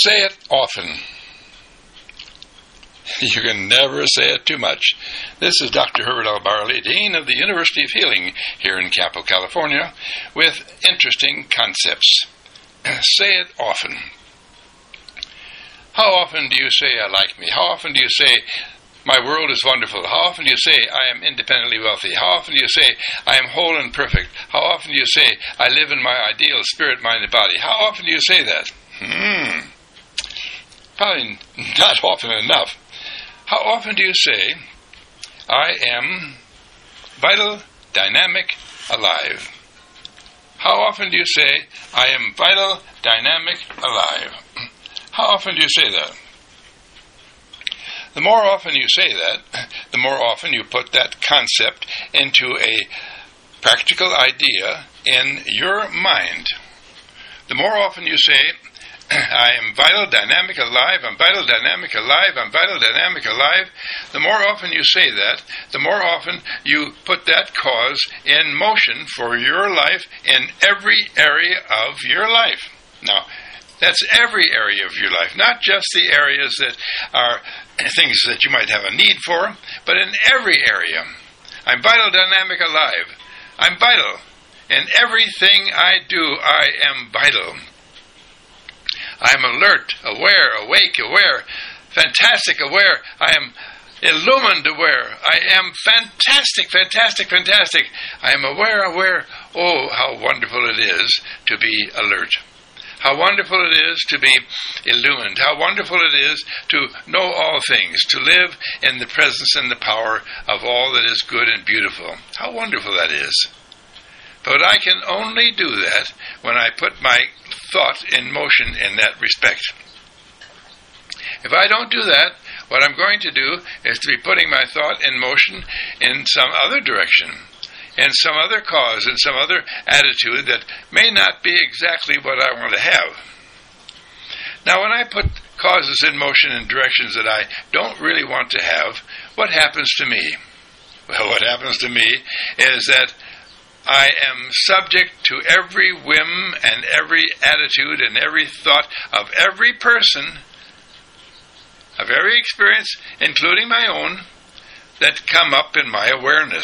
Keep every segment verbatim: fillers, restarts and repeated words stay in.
Say it often. You can never say it too much. This is Doctor Herbert L. Barley, Dean of the University of Healing here in Campo, California, with interesting concepts. Say it often. How often do you say, I like me? How often do you say, my world is wonderful? How often do you say, I am independently wealthy? How often do you say, I am whole and perfect? How often do you say, I live in my ideal spirit-minded body? How often do you say that? Hmm. Probably not often enough. How often do you say, I am vital, dynamic, alive? How often do you say, I am vital, dynamic, alive? How often do you say that? The more often you say that, the more often you put that concept into a practical idea in your mind. The more often you say, I am vital, dynamic, alive, I'm vital, dynamic, alive, I'm vital, dynamic, alive. The more often you say that, the more often you put that cause in motion for your life in every area of your life. Now, that's every area of your life, not just the areas that are things that you might have a need for, but in every area. I'm vital, dynamic, alive. I'm vital. In everything I do, I am vital. I'm alert, aware, awake, aware, fantastic, aware. I am illumined, aware. I am fantastic, fantastic, fantastic. I am aware, aware. Oh, how wonderful it is to be alert. How wonderful it is to be illumined. How wonderful it is to know all things, to live in the presence and the power of all that is good and beautiful. How wonderful that is. But I can only do that when I put my thought in motion in that respect. If I don't do that, what I'm going to do is to be putting my thought in motion in some other direction, in some other cause, in some other attitude that may not be exactly what I want to have. Now, when I put causes in motion in directions that I don't really want to have, what happens to me? Well, what happens to me is that I am subject to every whim and every attitude and every thought of every person, of every experience, including my own, that come up in my awareness.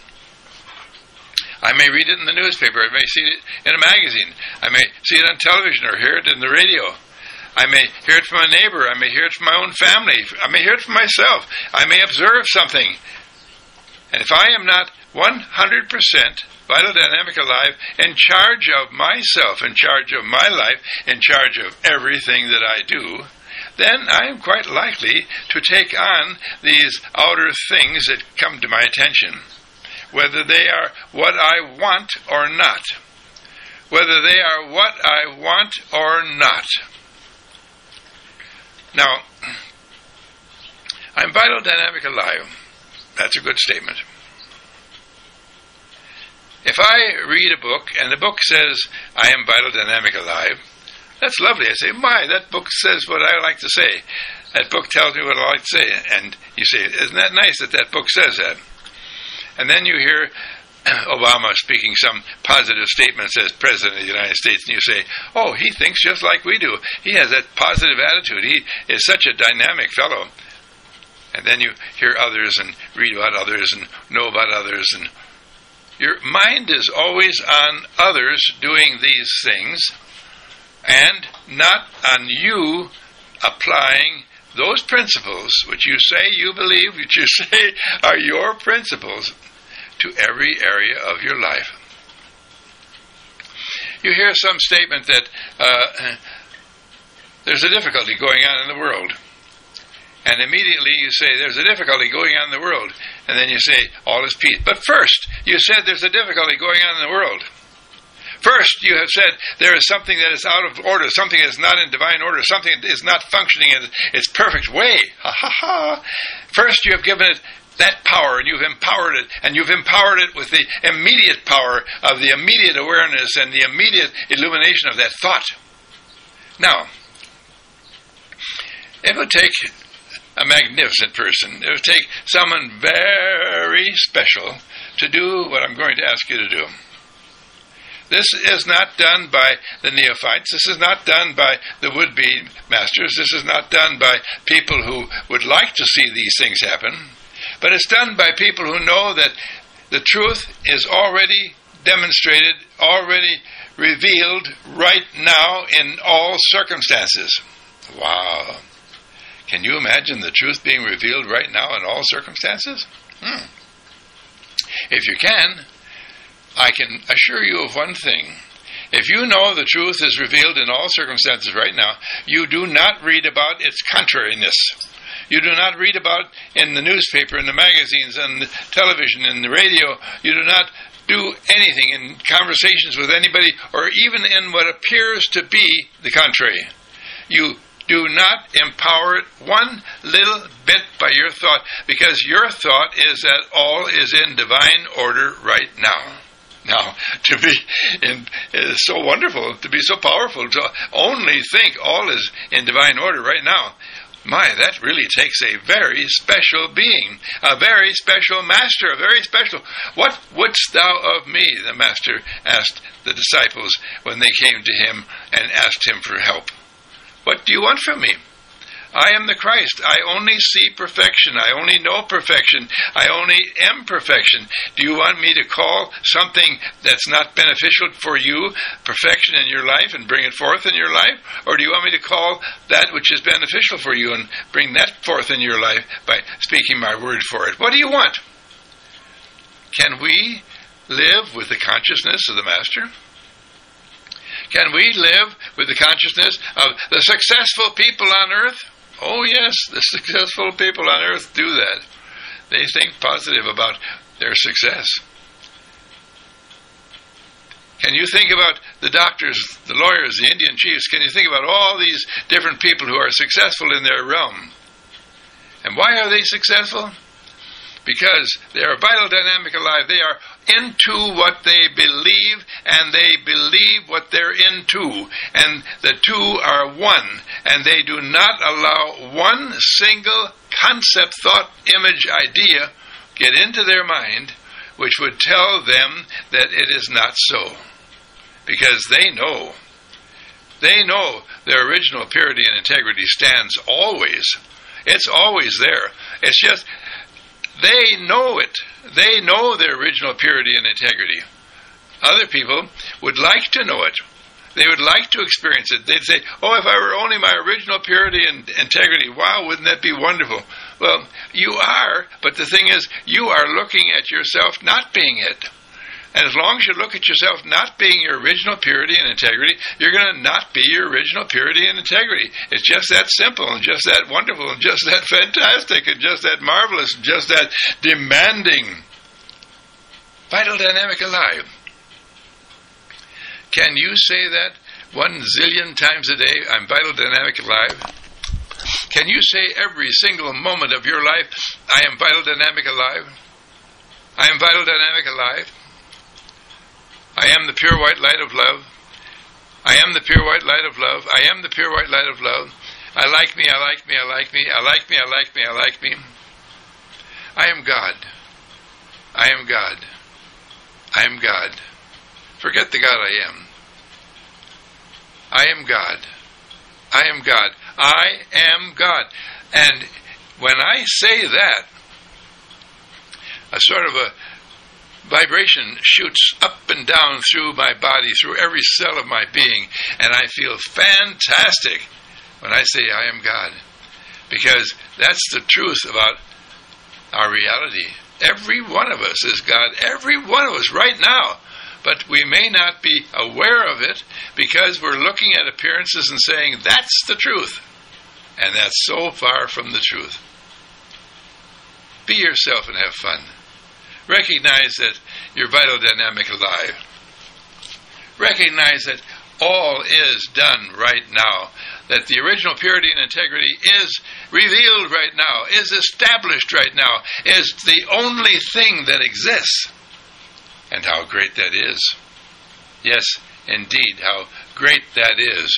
I may read it in the newspaper, I may see it in a magazine, I may see it on television or hear it in the radio. I may hear it from a neighbor, I may hear it from my own family, I may hear it from myself, I may observe something. And if I am not one hundred percent vital, dynamic, alive, in charge of myself, in charge of my life, in charge of everything that I do, then I am quite likely to take on these outer things that come to my attention, whether they are what I want or not. Whether they are what I want or not. Now, I'm vital, dynamic, alive. That's a good statement. If I read a book and the book says, I am vital, dynamic, alive, that's lovely. I say, my, that book says what I like to say. That book tells me what I like to say. And you say, isn't that nice that that book says that? And then you hear Obama speaking some positive statements as President of the United States, and you say, oh, he thinks just like we do. He has that positive attitude. He is such a dynamic fellow. And then you hear others and read about others and know about others, and your mind is always on others doing these things and not on you applying those principles which you say you believe, which you say are your principles, to every area of your life. You hear some statement that uh, there's a difficulty going on in the world. And immediately you say, there's a difficulty going on in the world. And then you say, all is peace. But first, you said there's a difficulty going on in the world. First, you have said there is something that is out of order, something that is not in divine order, something that is not functioning in its perfect way. Ha ha ha. First, you have given it that power, and you've empowered it, and you've empowered it with the immediate power of the immediate awareness and the immediate illumination of that thought. Now, it would take a magnificent person. It would take someone very special to do what I'm going to ask you to do. This is not done by the neophytes. This is not done by the would-be masters. This is not done by people who would like to see these things happen. But it's done by people who know that the truth is already demonstrated, already revealed right now in all circumstances. Wow. Can you imagine the truth being revealed right now in all circumstances? Hmm. If you can, I can assure you of one thing. If you know the truth is revealed in all circumstances right now, you do not read about its contrariness. You do not read about in the newspaper, in the magazines, on the television, in the radio. You do not do anything in conversations with anybody, or even in what appears to be the contrary. You do not empower it one little bit by your thought, because your thought is that all is in divine order right now. Now, to be in, is so wonderful, to be so powerful, to only think all is in divine order right now. My, that really takes a very special being, a very special master, a very special... What wouldst thou of me, the master asked the disciples when they came to him and asked him for help. What do you want from me? I am the Christ. I only see perfection. I only know perfection. I only am perfection. Do you want me to call something that's not beneficial for you perfection in your life and bring it forth in your life? Or do you want me to call that which is beneficial for you and bring that forth in your life by speaking my word for it? What do you want? Can we live with the consciousness of the Master? Can we live with the consciousness of the successful people on earth? Oh yes, the successful people on earth do that. They think positive about their success. Can you think about the doctors, the lawyers, the Indian chiefs? Can you think about all these different people who are successful in their realm? And why are they successful? Because they are vital, dynamic, alive. They are into what they believe, and they believe what they're into. And the two are one. And they do not allow one single concept, thought, image, idea get into their mind which would tell them that it is not so. Because they know. They know their original purity and integrity stands always. It's always there. It's just... They know it. They know their original purity and integrity. Other people would like to know it. They would like to experience it. They'd say, oh, if I were only my original purity and integrity, wow, wouldn't that be wonderful? Well, you are, but the thing is, you are looking at yourself not being it. And as long as you look at yourself not being your original purity and integrity, you're going to not be your original purity and integrity. It's just that simple and just that wonderful and just that fantastic and just that marvelous and just that demanding. Vital, dynamic, alive. Can you say that one zillion times a day, I'm vital, dynamic, alive? Can you say every single moment of your life, I am vital, dynamic, alive? I am vital, dynamic, alive? I am the pure white light of love. I am the pure white light of love. I am the pure white light of love. I like me, I like me, I like me, I like me, I like me, I like me. I am God. I am God. I am God. Forget the God I am. I am God. I am God. I am God. And when I say that, a sort of a vibration shoots up and down through my body, through every cell of my being, and I feel fantastic when I say I am God. Because that's the truth about our reality. Every one of us is God. Every one of us right now. But we may not be aware of it because we're looking at appearances and saying, that's the truth. And that's so far from the truth. Be yourself and have fun. Recognize that you're vital, dynamic, alive. Recognize that all is done right now. That the original purity and integrity is revealed right now, is established right now, is the only thing that exists. And how great that is. Yes, indeed, how great that is.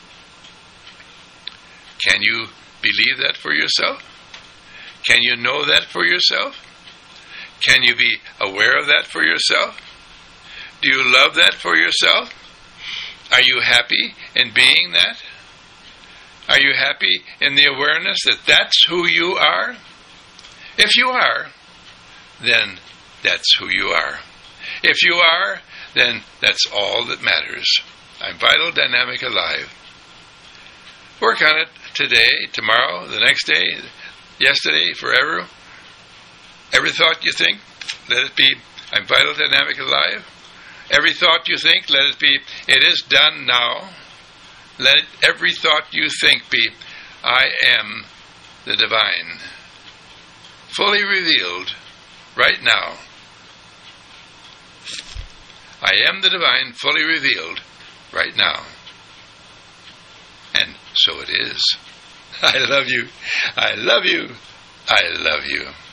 Can you believe that for yourself? Can you know that for yourself? Can you be aware of that for yourself? Do you love that for yourself? Are you happy in being that? Are you happy in the awareness that that's who you are? If you are, then that's who you are. If you are, then that's all that matters. I'm vital, dynamic, alive. Work on it today, tomorrow, the next day, yesterday, forever. Every thought you think, let it be, I'm vital, dynamic, alive. Every thought you think, let it be, it is done now. Let it, every thought you think be, I am the divine. Fully revealed right now. I am the divine, fully revealed right now. And so it is. I love you. I love you. I love you.